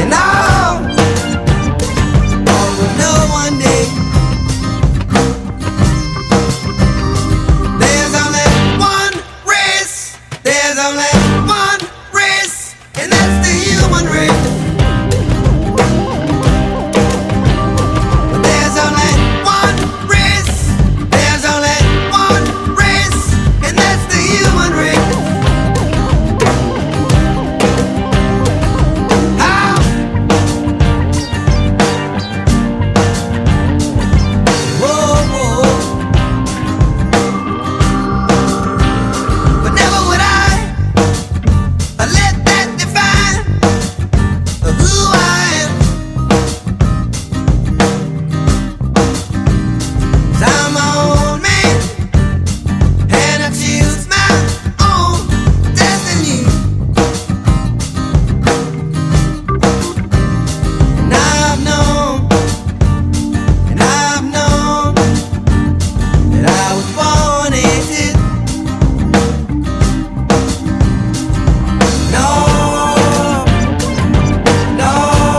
And all will know one day. There's only one race. There's only one race, and that's the human race. There's only one race. There's only one race, and that's the human race. How? Whoa, whoa. But never would I let that define who I am. 'Cause I'm my own man, and I choose my own destiny. And I've known that I was born into. No, no,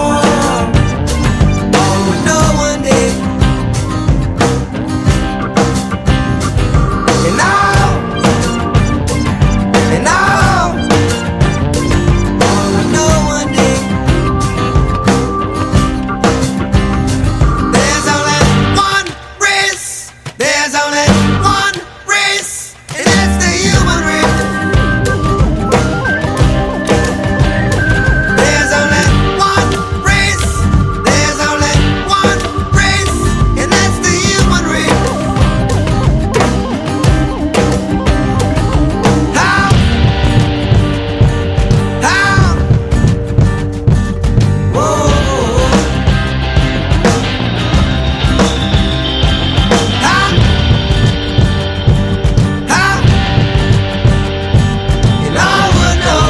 all will know one day. And all will know one day. There's only one race. There's only one race, and that's the human race. There's only one race. There's only one race, and that's the human race. How? Whoa. How? And all will know.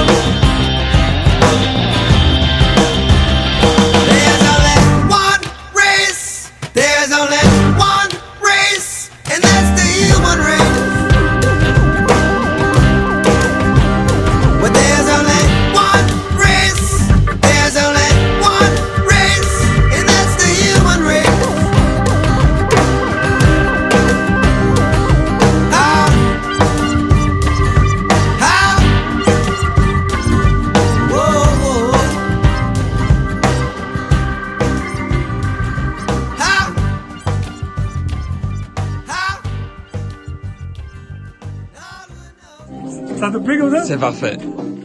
There's only one race. There's only one race, and that's the human race. But there's only one race. There's only one race, and that's the human race. How? Whoa, whoa. How? Staat de prik op dat? C'est parfait.